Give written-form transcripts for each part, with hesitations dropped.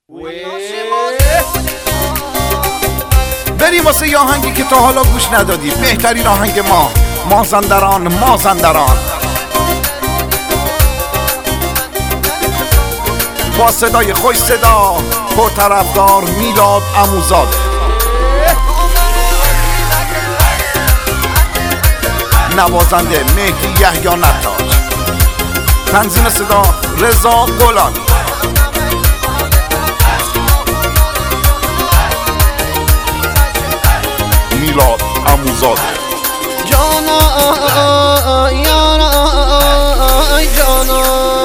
بریم واسه یه آهنگی که تا حالا گوش ندادی، بهترین آهنگ مازندران با صدای خوش صدا پرطرفدار میلاد عموزاده، نوازنده مهدی یحیی نتاج، تنظیم صدا رضا غلامی. میلاد عموزاده. جانا یارا جانا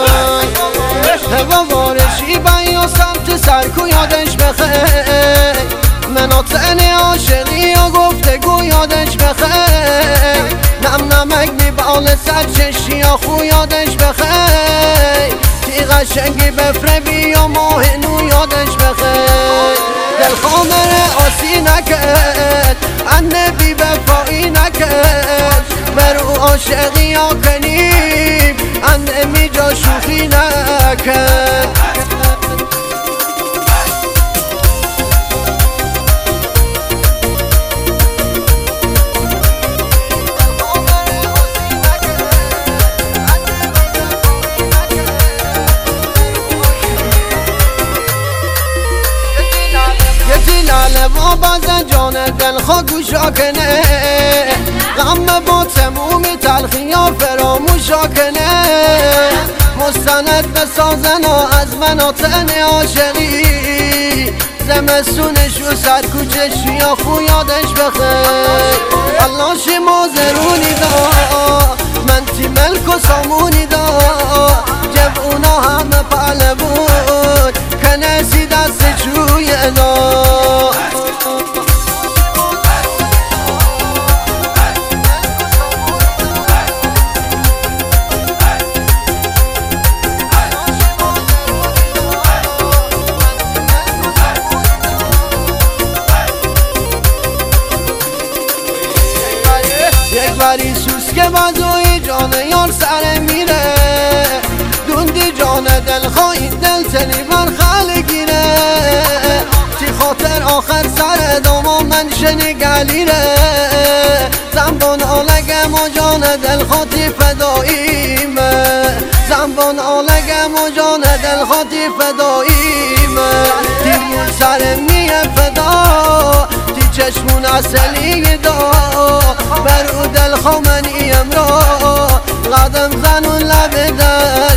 هوا بارشی بیا سمت سرکو یادش بخیر، مناطن عاشقی و گفتگو یادش بخیر، نم نمک بی بال سر چشی یا خو یادش بخیر، تی قشنگی بفره بیا ماه نو یادش بخیر، دل خامره آسی نکرد انه بی وفایی نکرد، برو عاشقی یا کنیم انه می جا شوخی نکرد. لاله و باز جان دل خود گوشا کنه، غم با تمومی تلخی یا فراموشا کنه، مستند بسازن و از مناطن عاشقی، زمستونش و سرکوچش یا خو یادش بخیر، الله شما زرونی دا من تی ملک و سامونی دا، جوونا همه پاله بود کنسی دست چوی دا. یک باری سوسک بازوی جان یار سر میره، دوندی جان دل خواهی دل تنی من خالگیره، تی خاطر آخر سر داما من شنگلیره، زنبان آلگم و جان دل خواهی فداییمه، زنبان آلگم و جان دل خواهی فداییمه، تیمون سر میه فدا تی چشمون اصلی دا، برو دل خامنی امرا قدم زنون لبه